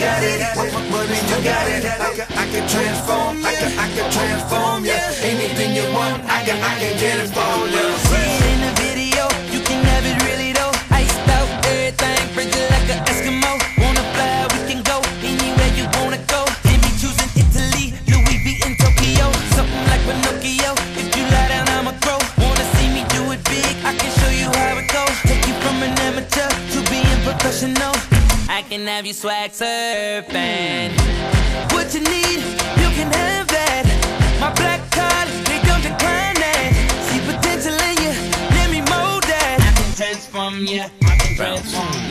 got it. What if you got it? I can transform, I can transform, yeah. Anything you want, I can get it for you. See it in the video, you can have it really though. Iced out, everything, frigid like an Eskimo. Wanna fly, we can go anywhere you wanna go. Can be choosing Italy, Louis V in Tokyo. Something like Pinocchio, if you lie down I'ma grow. Wanna see me do it big, I can show you how it goes. Take you from an amateur to being professional. I can have you swag surfing. What you need, you can have that. My black card, they don't decline that. See potential in you, let me mold that. I can transform you, I can transform you.